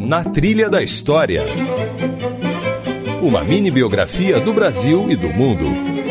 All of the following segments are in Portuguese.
Na Trilha da História. Uma mini biografia do Brasil e do mundo.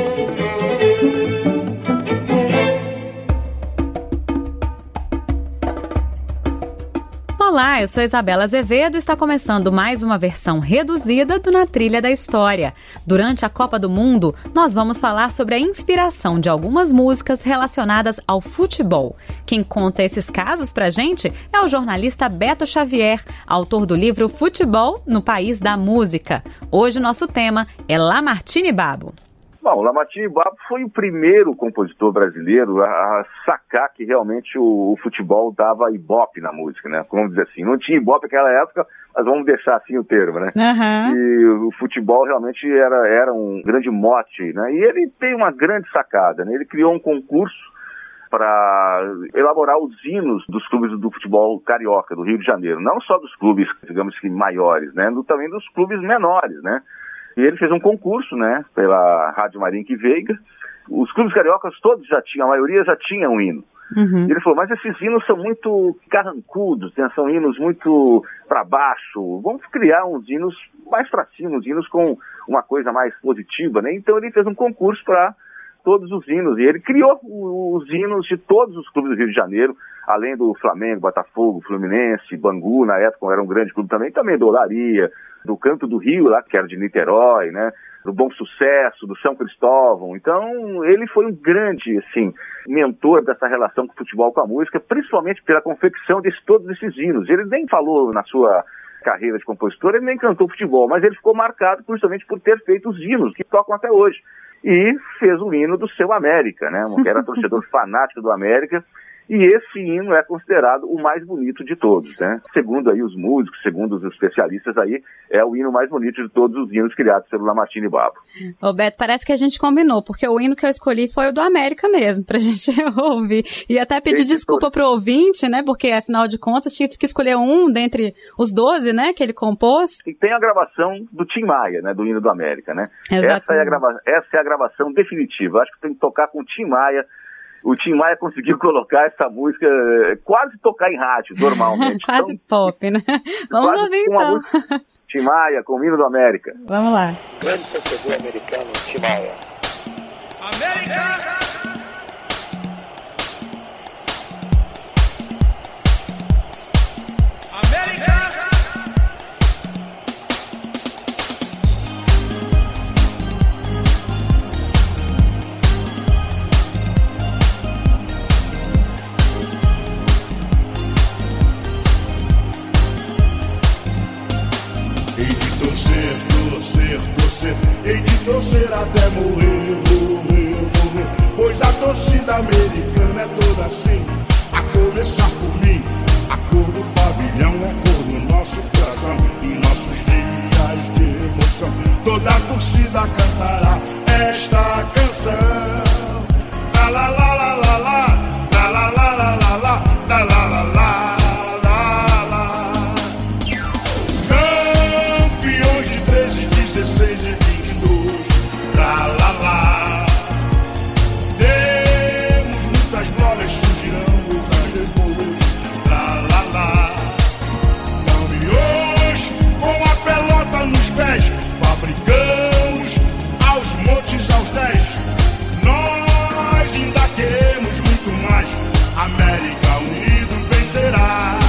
Olá, eu sou Isabela Azevedo e está começando mais uma versão reduzida do Na Trilha da História. Durante a Copa do Mundo, nós vamos falar sobre a inspiração de algumas músicas relacionadas ao futebol. Quem conta esses casos pra gente é o jornalista Beto Xavier, autor do livro Futebol no País da Música. Hoje o nosso tema é Lamartine Babo. Bom, Lamartine Babo foi o primeiro compositor brasileiro a sacar que realmente o futebol dava ibope na música, né? Vamos dizer assim, não tinha ibope naquela época, mas vamos deixar assim o termo, né? Uhum. E o futebol realmente era um grande mote, né? E ele tem uma grande sacada, né? Ele criou um concurso para elaborar os hinos dos clubes do futebol carioca, do Rio de Janeiro. Não só dos clubes, digamos que maiores, né? Também dos clubes menores, né? E ele fez um concurso, né, pela Rádio Marinho Veiga. Os clubes cariocas todos já tinham, a maioria já tinha um hino. Uhum. E ele falou, mas esses hinos são muito carrancudos, né, são hinos muito para baixo. Vamos criar uns hinos mais para cima, uns hinos com uma coisa mais positiva, né? Então ele fez um concurso para todos os hinos. E ele criou os hinos de todos os clubes do Rio de Janeiro, além do Flamengo, Botafogo, Fluminense, Bangu, na época era um grande clube também do Olaria, do Canto do Rio, lá, que era de Niterói, né? Do Bom Sucesso, do São Cristóvão. Então, ele foi um grande, assim, mentor dessa relação com o futebol com a música, principalmente pela confecção de todos esses hinos. Ele nem falou na sua carreira de compositor, ele nem cantou futebol, mas ele ficou marcado justamente por ter feito os hinos que tocam até hoje. E fez o hino do seu América, né? Era torcedor fanático do América. E esse hino é considerado o mais bonito de todos, né? Segundo aí os músicos, segundo os especialistas aí, é o hino mais bonito de todos os hinos criados pelo Lamartine Babo. Ô Beto, parece que a gente combinou, porque o hino que eu escolhi foi o do América mesmo, pra gente ouvir. E até pedir desculpa pro ouvinte, né? Porque, afinal de contas, tive que escolher um dentre os 12, né? Que ele compôs. E tem a gravação do Tim Maia, né? Do hino do América, né? Exatamente. Essa é a gravação definitiva. Acho que tem que tocar com o Tim Maia. O Tim Maia conseguiu colocar essa música, quase tocar em rádio, normalmente. Quase então, pop, né? Vamos ouvir então. Tim Maia, com o hino do América. Vamos lá. Grande torcedor americano, Tim Maia. América! Hei de torcer até morrer, pois a torcida americana é toda assim. A começar por mim, a cor do pavilhão é cor do nosso coração. Em nossos dias de emoção, toda a torcida cantará esta canção. La la la la la la, la la la la la la, la la la la. Campeões de 13, 16 e 22, lá, lá, lá. Temos muitas glórias, surgirão outras depois, lá, lá, lá. Campeões com a pelota nos pés, fabricamos aos montes, aos 10. Nós ainda queremos muito mais, América unido vencerá.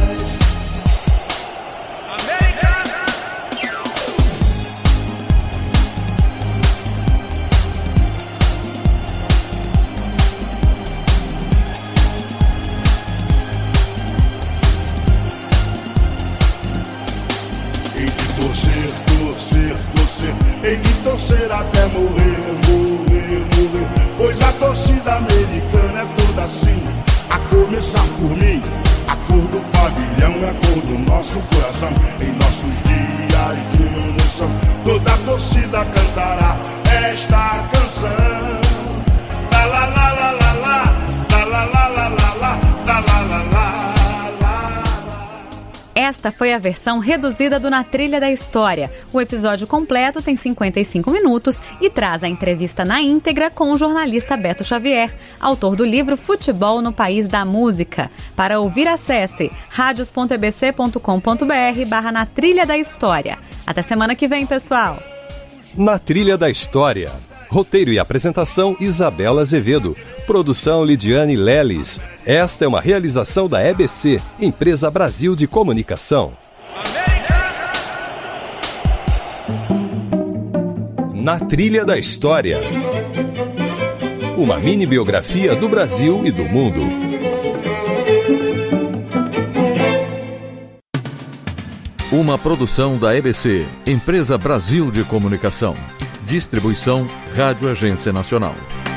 Hei de torcer até morrer, pois a torcida americana é toda assim. A começar por mim, a cor do pavilhão é a cor do nosso coração. Em nossos dias de emoção, toda a torcida cantará esta canção. La la la la la la, la la la la la la, la la la la. Esta foi a versão reduzida do Na Trilha da História. O episódio completo tem 55 minutos e traz a entrevista na íntegra com o jornalista Beto Xavier, autor do livro Futebol no País da Música. Para ouvir, acesse radios.ebc.com.br/Na Trilha da História. Até semana que vem, pessoal! Na Trilha da História. Roteiro e apresentação, Isabela Azevedo. Produção, Lidiane Leles. Esta é uma realização da EBC, Empresa Brasil de Comunicação. Na Trilha da História. Uma mini-biografia do Brasil e do mundo. Uma produção da EBC, Empresa Brasil de Comunicação. Distribuição Rádio Agência Nacional.